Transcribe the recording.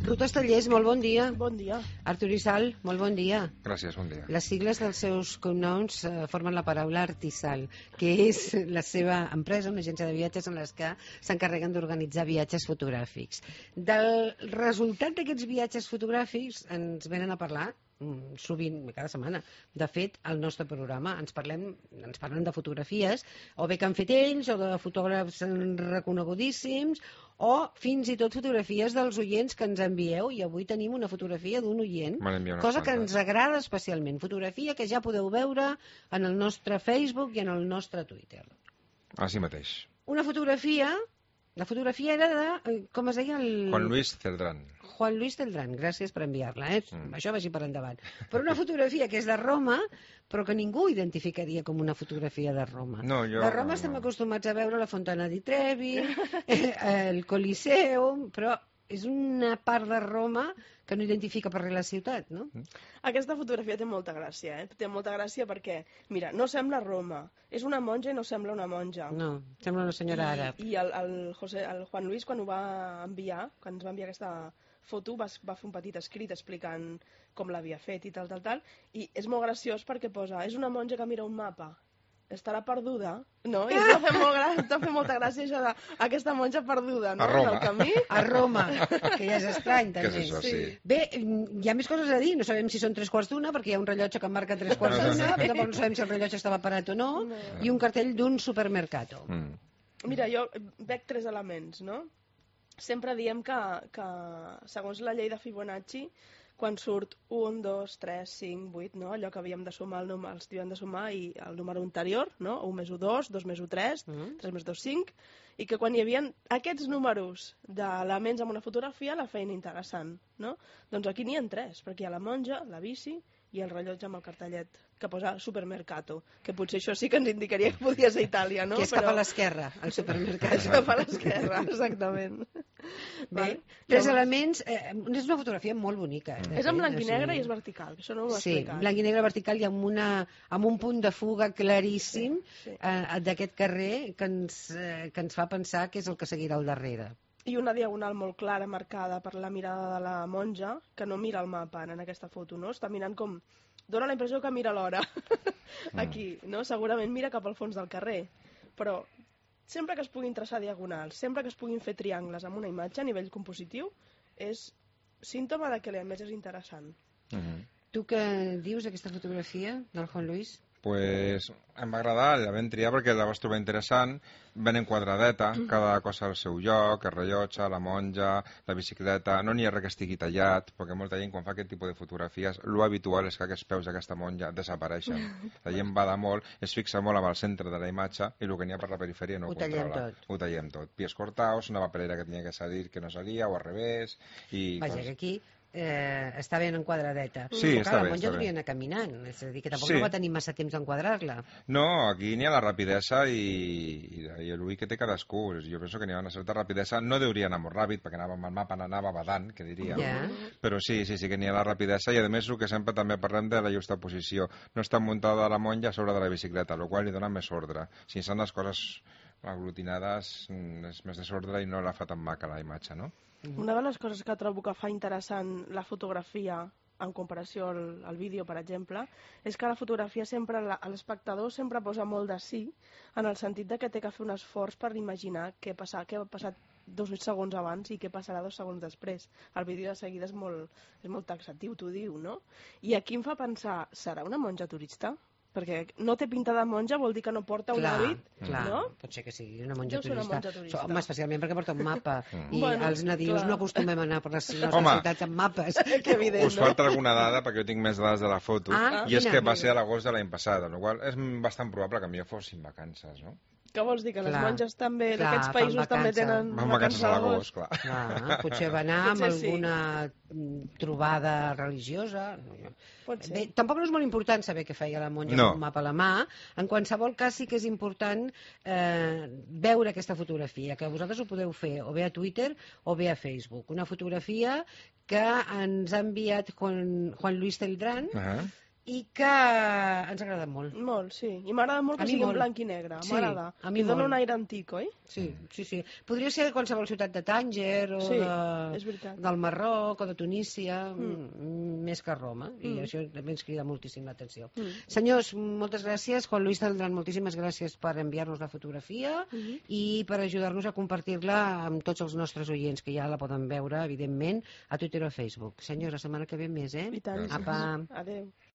Ruth Estellés, molt bon dia. Bon dia. Artur Isal, molt bon dia. Gràcies, bon dia. Les sigles dels seus cognoms formen la paraula Artisal, que és la seva empresa, una agència de viatges en les que s'encarreguen d'organitzar viatges fotogràfics. Del resultat d'aquests viatges fotogràfics ens venen a parlar sovint, cada setmana. De fet, al nostre programa ens parlen de fotografies, o bé que han fet ells, o de fotògrafs reconegudíssims, o fins i tot fotografies dels oients que ens envieu, i avui tenim una fotografia d'un oient, cosa que ens agrada especialment, fotografia que ja podeu veure en el nostre Facebook i en el nostre Twitter. Així mateix. Una fotografia, la fotografia era de, com es deia? Juan Luis Celdrán. Juan Luis Celdrán, gràcies per enviar-la, això vagi per endavant. Però una fotografia que és de Roma, però que ningú identificaria com una fotografia de Roma. No, de Roma estem acostumats a veure la Fontana di Trevi, el Coliseum, però és una part de Roma que no identifica per res la ciutat, no? Aquesta fotografia té molta gràcia, Té molta gràcia perquè, mira, no sembla Roma. És una monja i no sembla una monja. No, sembla una senyora àrab. I el Juan Luis, quan ho va enviar, quan ens va enviar aquesta foto, va fer un petit escrit explicant com l'havia fet i tal, i és molt graciós perquè posa, és una monja que mira un mapa. Estarà perduda, no? I t'ha fet molta gràcia això d'aquesta monja perduda, no? A Roma. Del camí. A Roma, que ja és estrany, també. Què és això, sí. Bé, hi ha més coses a dir. No sabem si són 3:15, perquè hi ha un rellotge que marca 3:15, tampoc no sabem si el rellotge estava parat o no, i un cartell d'un supermercato. Mira, jo veig 3 elements, no? Sempre diem que segons la llei de Fibonacci, quan surt 1, 2, 3, 5, 8, no? Allò que havíem de sumar, els havíem de sumar i el número anterior, no? 1 més 1, 2, 2 més 1, 3, 3 més 2, 5, i que quan hi havia aquests números d'elements en una fotografia la feien interessant, no? Doncs aquí n'hi ha 3, perquè hi ha la monja, la bici i el rellotge amb el cartellet que posa supermercato, que potser això sí que ens indicaria que podia ser Itàlia, no? Que és cap a l'esquerra, el supermercat. És cap a l'esquerra, exactament. Bé, 3 elements, és una fotografia molt bonica. És en blanc i negre i és vertical, això no ho he explicat. Sí, blanc i negre vertical i amb un punt de fuga claríssim d'aquest carrer que ens fa pensar que és el que seguirà al darrere. I una diagonal molt clara, marcada per la mirada de la monja, que no mira el mapa en aquesta foto, no? Està mirant com... Dóna la impressió que mira l'hora. Aquí, no? Segurament mira cap al fons del carrer. Però sempre que es puguin traçar diagonals, sempre que es puguin fer triangles amb una imatge a nivell compositiu, és símptoma de que a més és interessant. Tu què dius d'aquesta fotografia del Juan Luis? Pues em va agradar, la vam triar perquè la vas trobar interessant, ben enquadradeta, cada cosa al seu lloc, el rellotge, la monja, la bicicleta, no n'hi ha res que estigui tallat, perquè molta gent quan fa aquest tipus de fotografies, lo habitual és que aquests peus d'aquesta monja desapareixen. La gent bada molt, es fixa molt amb el centre de la imatge i el que n'hi ha per la perifèria no ho controla. Ho tallem tot. Pies cortaus, una paperera que tenia que salir que no salia, o al revés... Vaja, que aquí... està ben enquadradeta. Sí, està bé. La monja hauria d'anar caminant, és a dir, que tampoc no va tenir massa temps d'enquadrar-la. No, aquí n'hi ha la rapidesa i l'ull que té cadascú. Jo penso que n'hi ha una certa rapidesa. No hauria anar molt ràpid, perquè anava amb el mapa, anava badant, que diríem. Però sí que n'hi ha la rapidesa i a més el que sempre també parlem de la justa posició. No està muntada la monja a sobre de la bicicleta, el qual li dona més ordre. Si són les coses aglutinades és més desordre i no la fa tan maca la imatge, no? Una de les coses que trobo que fa interessant la fotografia en comparació al vídeo, per exemple, és que la fotografia sempre, l'espectador sempre posa molt de sí, en el sentit de que té que fer un esforç per imaginar què ha passat 2 segons abans i què passarà 2 segons després. El vídeo de seguida és molt taxatiu, t'ho diu, no? I aquí em fa pensar, serà una monja turista? Perquè no té pinta de monja vol dir que no porta un hàbit, no? Pot ser que sigui una monja turista. Home, especialment perquè porta un mapa. I els nadius no acostumem a anar per les nostres ciutats amb mapes. Us falta alguna dada, perquè jo tinc més dades de la foto, i és que va ser a l'agost de l'any passat, el qual és bastant probable que millor fossin vacances, no? Què vols dir? Que les monges també, d'aquests països també tenen vacances a l'agost? Clar. Potser va anar amb alguna trobada religiosa. Bé, tampoc no és molt important saber què feia la monja amb un mapa a la mà. En qualsevol cas sí que és important veure aquesta fotografia, que vosaltres ho podeu fer o bé a Twitter o bé a Facebook. Una fotografia que ens ha enviat Juan Luis Celdrán i que ens ha agradat molt. Molt, sí. I m'agrada molt A que mi sigui en molt. blanc i negre. Sí, M'agrada. a mi Li dona molt. un aire antic, oi? Sí, sí, sí. Podria ser de qualsevol ciutat de Tànger o Sí, és veritat. del Marroc o de Tunísia, més que Roma, i això també ens crida moltíssim l'atenció. Senyors, moltes gràcies. Juan Luis Taldrán, moltíssimes gràcies per enviar-nos la fotografia i per ajudar-nos a compartir-la amb tots els nostres oients, que ja la poden veure, evidentment, a Twitter o a Facebook. Senyors, la setmana que ve més, eh? I tant. Apa. Adéu.